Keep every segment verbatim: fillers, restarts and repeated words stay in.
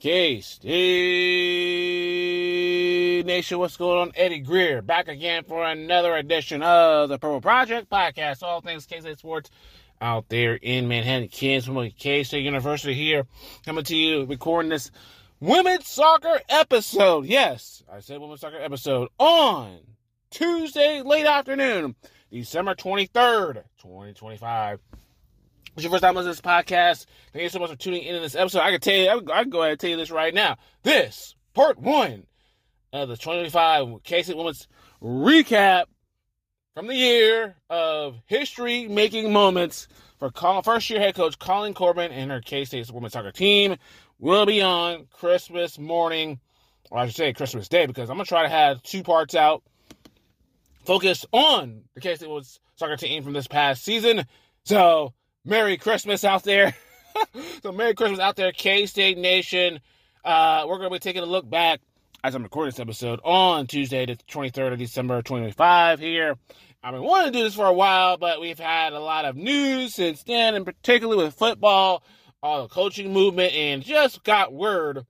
K-State Nation, what's going on? Eddie Greer back again for another edition of the Purple Project Podcast. All things K-State sports out there in Manhattan, Kansas, from K-State University here, coming to you, recording this women's soccer episode. Yes, I said women's soccer episode on Tuesday late afternoon, December twenty-third, twenty twenty-five. If it's your first time listening to this podcast, thank you so much for tuning in to this episode. I can tell you, I can, I can go ahead and tell you this right now. This, part one of the twenty twenty-five K-State Women's recap from the year of history-making moments for first-year head coach Colleen Corbin and her K-State women's soccer team will be on Christmas morning, or I should say Christmas Day, because I'm going to try to have two parts out focused on the K-State women's soccer team from this past season. So, Merry Christmas out there. So, Merry Christmas out there, K-State Nation. Uh, we're going to be taking a look back, as I'm recording this episode, on Tuesday, the twenty-third of December, twenty twenty-five here. I've been wanting to do this for a while, but we've had a lot of news since then, and particularly with football, all the coaching movement, and just got word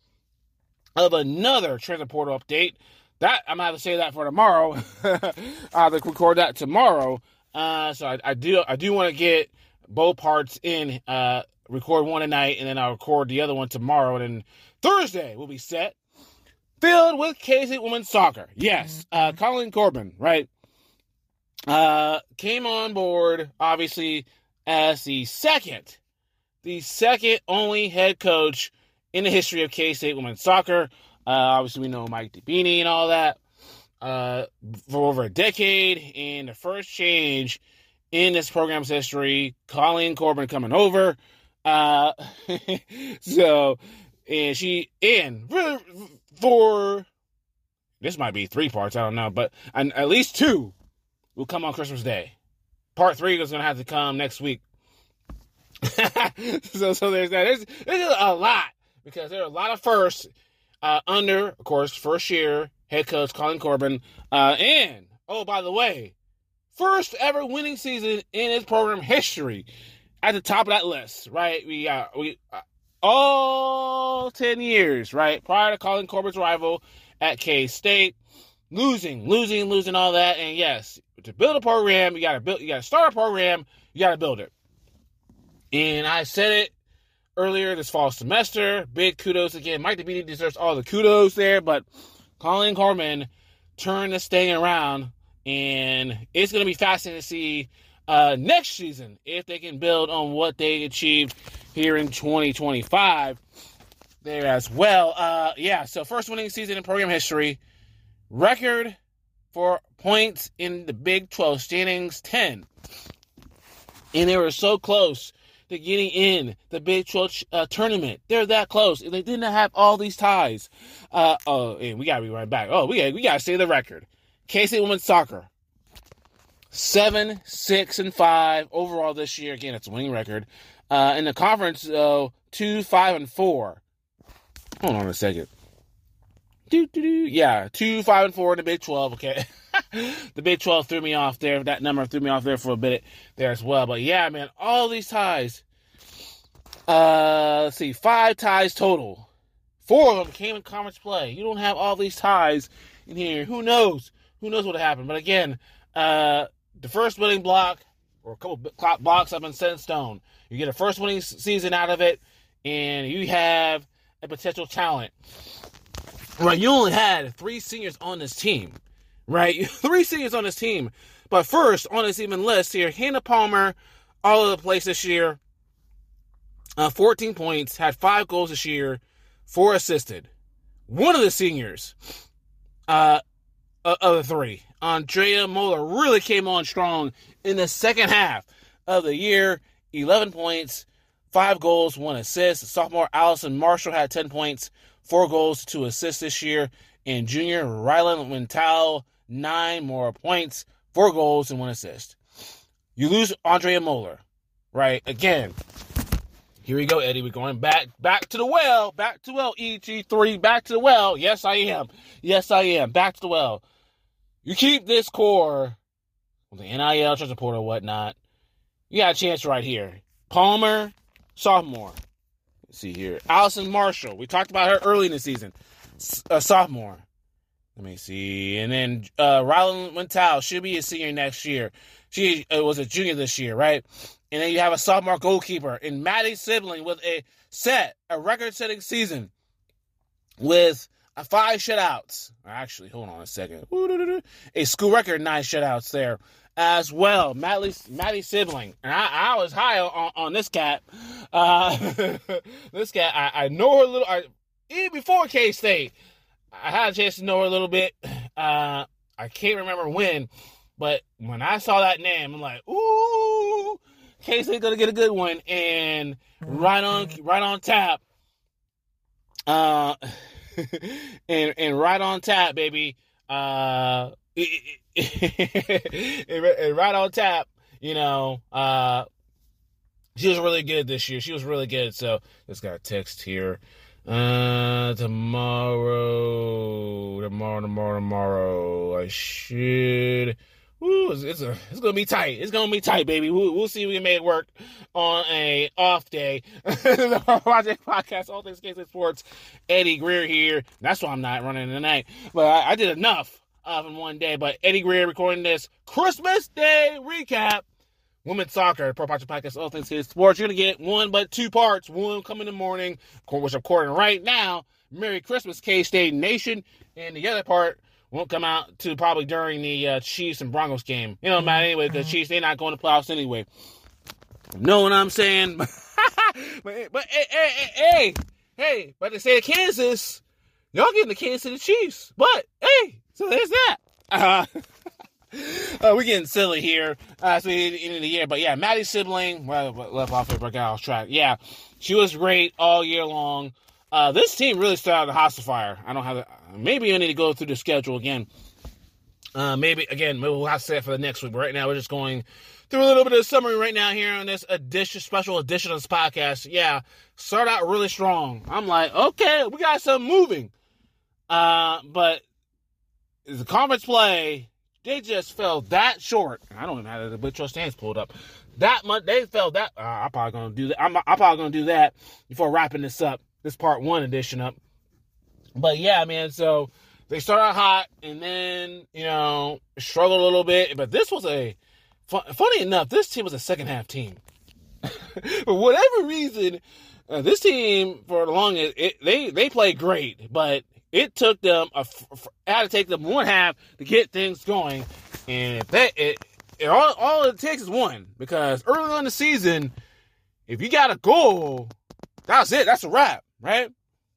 of another transfer portal update. That, I'm going to have to say that for tomorrow. I'll have to record that tomorrow. Uh, so I, I do I do want to get both parts in, uh, record one tonight, and then I'll record the other one tomorrow, and then Thursday will be set, filled with K-State women's soccer. Yes, uh, Colleen Corbin, right, uh, came on board, obviously, as the second, the second only head coach in the history of K-State women's soccer. Uh, obviously, we know Mike DeBini and all that, uh, for over a decade, and the first change in this program's history, Colleen Corbin coming over. Uh, so, and she, and for, this might be three parts, I don't know, but and at least two will come on Christmas Day. Part three is going to have to come next week. so, so there's that. There's, there's a lot, because there are a lot of firsts, uh, under, of course, first year head coach Colleen Corbin, uh, and, oh, by the way, first ever winning season in his program history. At the top of that list, right? We uh, we uh, all ten years, right, prior to Colleen Corbin's arrival at K-State, losing, losing, losing, all that. And yes, to build a program, you gotta build, you gotta start a program, you gotta build it. And I said it earlier this fall semester. Big kudos again. Mike DeBini deserves all the kudos there, but Colleen Corbin turned this thing around. And it's going to be fascinating to see uh, next season if they can build on what they achieved here in twenty twenty-five there as well. Uh, yeah, so first winning season in program history. Record for points in the Big twelve standings, ten. And they were so close to getting in the Big twelve uh, tournament. They're that close. And they didn't have all these ties. Uh, oh, and we got to be right back. Oh, we got we got to say the record. K-State women's soccer, seven, six, and five overall this year. Again, it's a winning record. Uh, in the conference, though, two, five, and four. Hold on a second. Doo, doo, doo. Yeah, two, five, and four in the Big twelve. Okay, the Big twelve threw me off there. That number threw me off there for a bit there as well. But yeah, man, all these ties. Uh, let's see, five ties total. Four of them came in conference play. You don't have all these ties in here. Who knows? Who knows what happened? But again, uh, the first winning block, or a couple blocks have been set in stone. You get a first winning season out of it, and you have a potential talent. Right, you only had three seniors on this team. Right? Three seniors on this team. But first, on this even list here, Hannah Palmer, all over the place this year. Uh, fourteen points, had five goals this year, four assisted. One of the seniors, uh, of the three, Andrea Moeller, really came on strong in the second half of the year. eleven points, five goals, one assist. Sophomore Allison Marshall had ten points, four goals, two assists this year. And junior Rylan Wintow, nine more points, four goals, and one assist. You lose Andrea Moeller, right? Again, here we go, Eddie. We're going back back to the well. Back to the well, E G three. Back to the well. Yes, I am. Yes, I am. Back to the well. You keep this core with the N I L, transfer portal, whatnot. You got a chance right here. Palmer, sophomore. Let's see here. Allison Marshall. We talked about her early in the season. A sophomore. Let me see. And then uh, Rylan Wintow should be a senior next year. She uh, was a junior this year, right? And then you have a sophomore goalkeeper in Maddie Sibling with a set, a record-setting season with uh, five shutouts. Actually, hold on a second. A school record nine shutouts there as well. Maddie, Maddie Sibling. And I, I was high on, on this cat. Uh, this cat, I, I know her a little. I, even before K-State, I had a chance to know her a little bit. Uh, I can't remember when, but when I saw that name, I'm like, ooh, K-State's gonna get a good one, and right on, right on tap, uh, and and right on tap, baby, uh, and right on tap, you know, uh, she was really good this year. She was really good. So just got a text here. Uh, tomorrow, tomorrow, tomorrow, tomorrow, I should, woo, it's, it's, a, it's gonna be tight, it's gonna be tight, baby, we'll, we'll see if we can make it work on a off day. The Project Podcast, All Things K-State Sports, Eddie Greer here, that's why I'm not running tonight, but I, I did enough of in one day, but Eddie Greer recording this Christmas Day recap, Women's Soccer, Pro Project Podcast, All Things K-State Sports. You're going to get one but two parts. One coming in the morning, which I'm recording right now. Merry Christmas, K-State Nation. And the other part won't come out to probably during the uh, Chiefs and Broncos game. You know, man, anyway, because Chiefs, they're not going to playoffs anyway. Know what I'm saying? but, but hey, hey, hey, hey, hey, but they say Kansas, y'all getting the Kansas City Chiefs. But, hey, so there's that. Uh Uh, we're getting silly here uh, as we get into the year. But yeah, Maddie Sibling, well, left off the off track. Yeah, she was great all year long. Uh, this team really started the house of fire. I don't have to, maybe I need to go through the schedule again. Uh, maybe, again, maybe we'll have to say it for the next week. But right now, we're just going through a little bit of summary right now here on this edition, special edition of this podcast. Yeah, start out really strong. I'm like, okay, we got something moving. Uh, but the conference play, they just fell that short. I don't even have the Big twelve stands pulled up. That much, they fell that. Uh, I'm probably gonna do that. I'm, I'm probably gonna do that before wrapping this up, this part one edition up. But yeah, man. So they started out hot, and then you know struggled a little bit. But this was a funny enough. This team was a second half team. For whatever reason, uh, this team for the longest it, they they played great, but it took them a, it had to take them one half to get things going, and if that it, it all, all it takes is one, because early on in the season, if you got a goal, that's it, that's a wrap, right?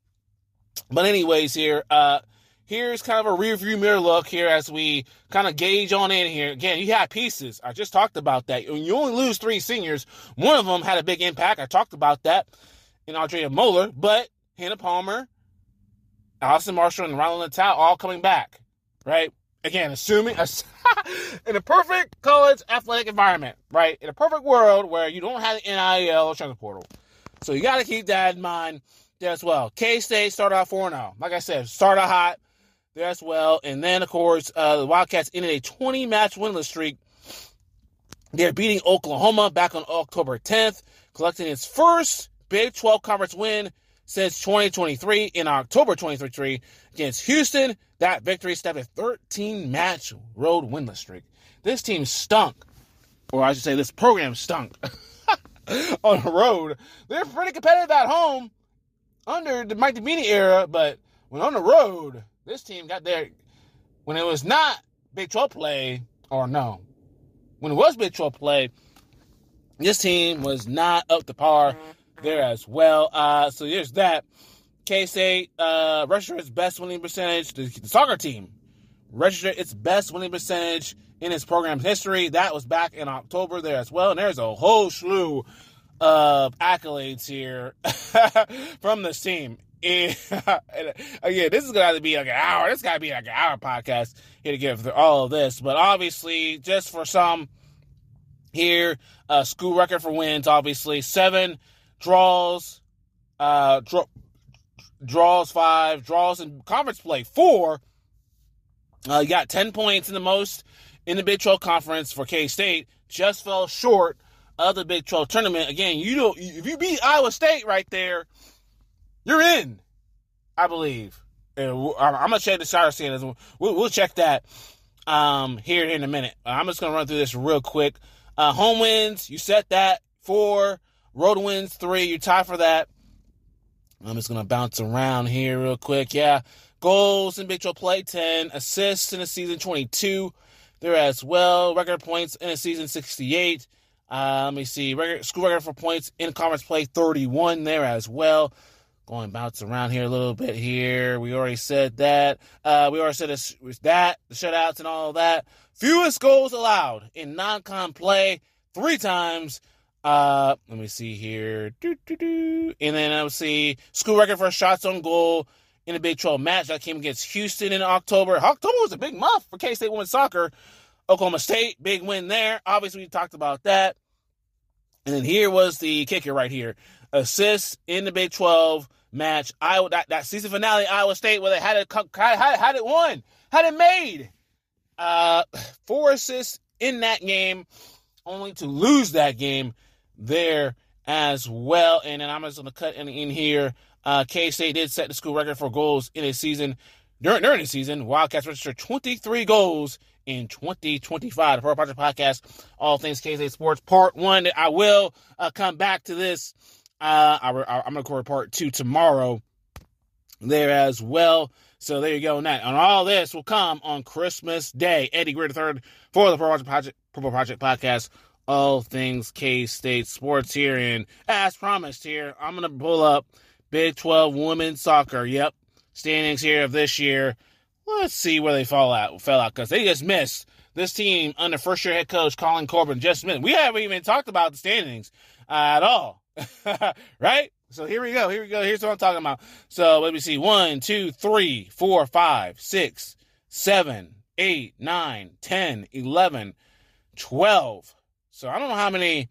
But anyways, here, uh, here's kind of a rear view mirror look here as we kind of gauge on in here. Again, you have pieces. I just talked about that. When you only lose three seniors, one of them had a big impact. I talked about that in Andrea Moeller, but Hannah Palmer, Allison Marshall, and Rylan Wintow all coming back, right? Again, assuming a, in a perfect college athletic environment, right? In a perfect world where you don't have the N I L or transfer portal. So you got to keep that in mind there as well. K-State started out four and oh. Like I said, started out hot there as well. And then, of course, uh, the Wildcats ended a twenty-match winless streak. They're beating Oklahoma back on October tenth, collecting its first Big twelve conference win since twenty twenty-three in October twenty twenty-three against Houston. That victory stepped a thirteen-match road winless streak. This team stunk, or I should say this program stunk on the road. They're pretty competitive at home under the Mike Devaney era, but when on the road, this team got there. When it was not Big twelve play, or no, when it was Big twelve play, this team was not up to par there as well. Uh, so there's that. K-State uh, registered its best winning percentage. The, the soccer team registered its best winning percentage in its program's history. That was back in October there as well. And there's a whole slew of accolades here from this team. And, again, this is going to have to be like an hour. This got to be like an hour podcast here to get through all of this. But obviously, just for some here, uh, school record for wins, obviously. Seven draws, uh, draw, draws five, draws in conference play four. Uh, you got ten points in the most in the Big twelve conference for K-State. Just fell short of the Big twelve tournament. Again, you don't, if you beat Iowa State right there, you're in, I believe. And I'm going to check the starter standings. We'll, we'll check that um, here in a minute. I'm just going to run through this real quick. Uh, home wins, you set that. Four. Road wins, three. You tie for that. I'm just going to bounce around here real quick. Yeah. Goals in Big twelve play, ten. Assists in the season, twenty-two. There as well. Record points in the season, sixty-eight. Uh, let me see. Record, school record for points in conference play, thirty-one there as well. Going bounce around here a little bit here. We already said that. Uh, we already said this, that, the shutouts and all of that. Fewest goals allowed in non-con play, three times. Uh, let me see here. Doo, doo, doo. And then I will see school record for shots on goal in a Big twelve match. That came against Houston in October. October was a big month for K-State women's soccer. Oklahoma State, big win there. Obviously, we talked about that. And then here was the kicker right here. Assists in the Big twelve match. Iowa, that, that season finale, Iowa State, where they had it, had, had it won, had it made. Uh, four assists in that game, only to lose that game there as well. And then I'm just going to cut in, in here. Uh, K-State did set the school record for goals in a season. During, during the season, Wildcats registered twenty-three goals in twenty twenty-five. The Pro Project Podcast, all things K-State sports, part one. I will uh, come back to this. Uh, I, I, I'm going to record part two tomorrow there as well. So there you go. And, that, and all this will come on Christmas Day. Eddie Greer the third for the Pro Project, Project, Pro Project Podcast, all things K-State sports here. And as promised here, I'm going to pull up Big twelve women's soccer. Yep. Standings here of this year. Let's see where they fall out, fell out, because they just missed. This team under first-year head coach Colin Corbin just missed. We haven't even talked about the standings uh, at all. Right? So here we go. Here we go. Here's what I'm talking about. So let me see. One, two, three, four, five, six, seven, eight, nine, ten, eleven, twelve. So I don't know how many.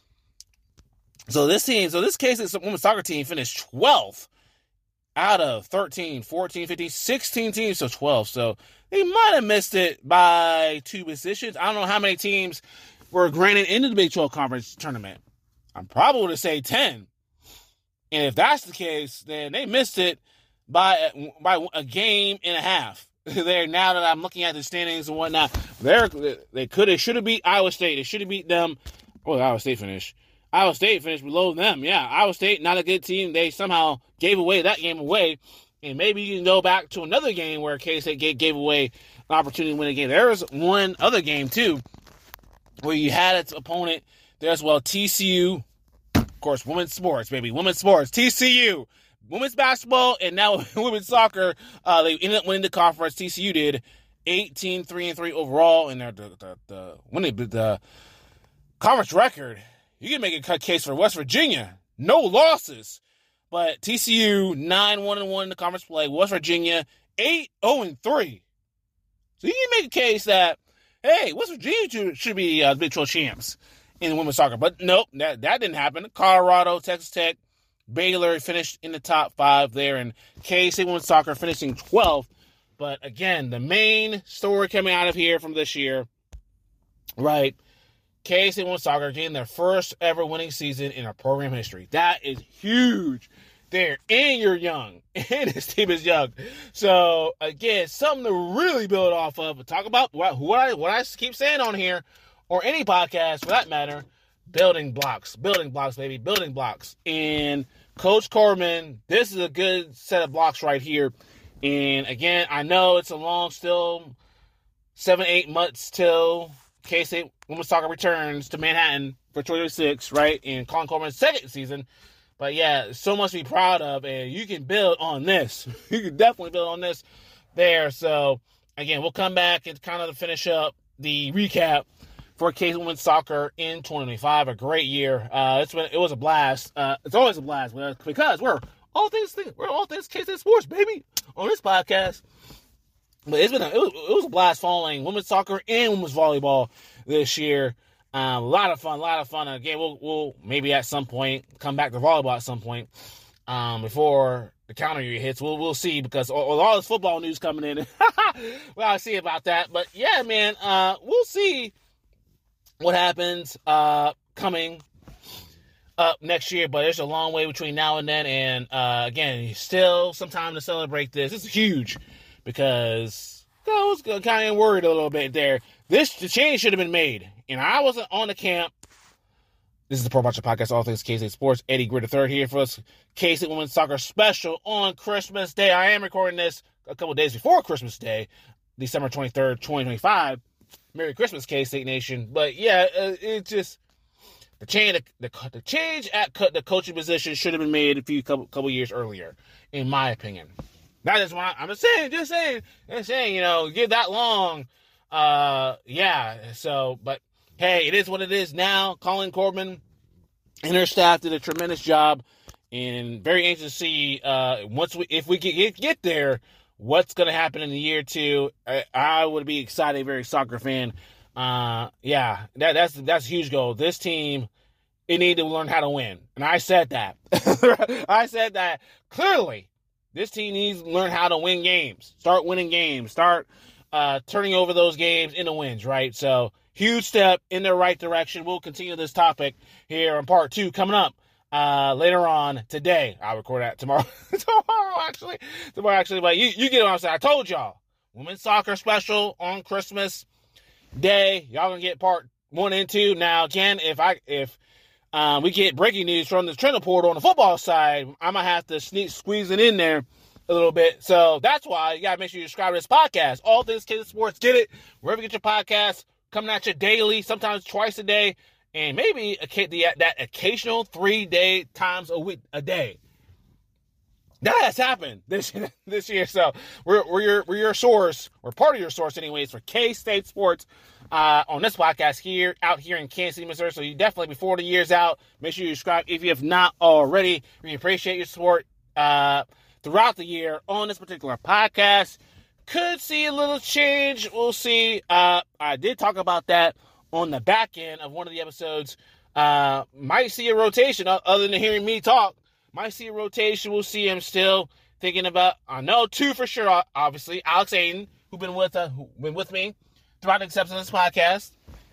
So this team, so this case, this women's soccer team finished twelfth out of thirteen, fourteen, fifteen, sixteen teams, so twelve. So they might have missed it by two positions. I don't know how many teams were granted into the Big twelve Conference tournament. I'm probably going to say ten. And if that's the case, then they missed it by, by a game and a half. There, now that I'm looking at the standings and whatnot, they're, they could have, should have beat Iowa State. They should have beat them. Well, Iowa State finished. Iowa State finished below them. Yeah, Iowa State, not a good team. They somehow gave away that game away. And maybe you can go back to another game where K-State gave, gave away an opportunity to win a game. There was one other game, too, where you had its opponent there as well, T C U. Of course, women's sports, baby. Women's sports. T C U. Women's basketball and now women's soccer. Uh, they ended up winning the conference. T C U did eighteen three and three overall. And the, the, the, winning the conference record, you can make a cut case for West Virginia. No losses. But T C U, nine one and one in the conference play. West Virginia, eight oh and three. So you can make a case that, hey, West Virginia should, should be uh, Big twelve champs in women's soccer. But nope, that, that didn't happen. Colorado, Texas Tech, Baylor finished in the top five there. And K-State women's soccer finishing twelfth. But again, the main story coming out of here from this year, right, K-State women's soccer getting their first ever winning season in our program history. That is huge there. And you're young. And this team is young. So, again, something to really build off of. But talk about what, what, I, what I keep saying on here, or any podcast for that matter, building blocks. Building blocks, baby. Building blocks. And Coach Corbin, this is a good set of blocks right here. And, again, I know it's a long still, seven, eight months till K-State women's soccer returns to Manhattan for twenty twenty-six, right, in Colin Corbin's second season. But, yeah, so much to be proud of, and you can build on this. You can definitely build on this there. So, again, we'll come back and kind of finish up the recap for K-State women's soccer in twenty twenty-five. A great year. Uh, it's been, it was a blast. Uh, it's always a blast because we're all things, we're all things K-State sports, baby, on this podcast. But it's been a, it, was, it was a blast following women's soccer and women's volleyball this year. Uh, a lot of fun, a lot of fun. Again, we'll we'll maybe at some point come back to volleyball at some point um, before the calendar year hits. We'll we'll see because all, all this football news coming in. Well, I'll see about that. But yeah, man, uh, we'll see what happens uh, coming up next year, but there's a long way between now and then. And uh, again, still some time to celebrate this. This is huge because I was kind of worried a little bit there. This the change should have been made, and I wasn't on the camp. This is the Pro Project Podcast, all things K-State Sports. Eddie Grier the third here for us. K-State Women's Soccer Special on Christmas Day. I am recording this a couple days before Christmas Day, December twenty-third, twenty twenty-five. Merry Christmas, K-State Nation. But yeah, uh, it just the change, the, the, the change at co- the coaching position should have been made a few couple, couple years earlier, in my opinion. That is why I'm just saying, just saying, just saying. You know, give that long. Uh, yeah. So, but. Hey, it is what it is now. Colin Corbin and her staff did a tremendous job, and very anxious to see uh, once we, if we get get there, what's going to happen in the year two. I, I would be excited, very soccer fan. Uh, yeah, that that's that's a huge goal. This team, it needed to learn how to win, and I said that. I said that clearly. This team needs to learn how to win games. Start winning games. Start uh, turning over those games into wins. Right, so. Huge step in the right direction. We'll continue this topic here on part two coming up uh, later on today. I'll record that tomorrow. tomorrow, actually. Tomorrow, actually. But you, you get what I'm saying. I told y'all. Women's Soccer Special on Christmas Day. Y'all gonna get part one and two. Now, again, if I if uh, we get breaking news from the Trendle Portal on the football side, I might have to sneak squeeze it in there a little bit. So that's why you gotta make sure you subscribe to this podcast. All things K Sports. Get it wherever you get your podcasts. Coming at you daily, sometimes twice a day, and maybe a, the, that occasional three-day times a week a day. That has happened this this year. So we're we're your we're your source, or part of your source, anyways, for K-State Sports uh, on this podcast here out here in Kansas City, Missouri. So you definitely before the year's out, make sure you subscribe if you have not already. We appreciate your support uh, throughout the year on this particular podcast. Could see a little change. We'll see. Uh, I did talk about that on the back end of one of the episodes. Uh, might see a rotation other than hearing me talk. Might see a rotation. We'll see him still thinking about. I know two for sure. Obviously, Alex Aiden, who's been with uh, who been with me throughout the acceptance of this podcast.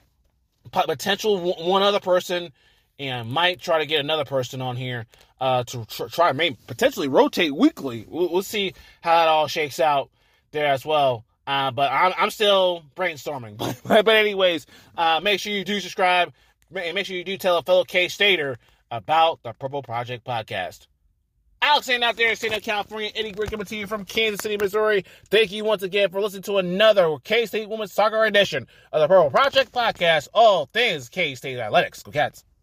Potential one other person, and might try to get another person on here uh, to tr- try maybe potentially rotate weekly. We'll, we'll see how it all shakes out there as well. Uh, but I'm, I'm still brainstorming. but, but anyways, uh, make sure you do subscribe. And make sure you do tell a fellow K-Stater about the Purple Project Podcast. Alex Aiden out there in San Diego, California. Eddie Grier coming to you from Kansas City, Missouri. Thank you once again for listening to another K-State Women's Soccer edition of the Purple Project Podcast. All things K-State Athletics. Go Cats.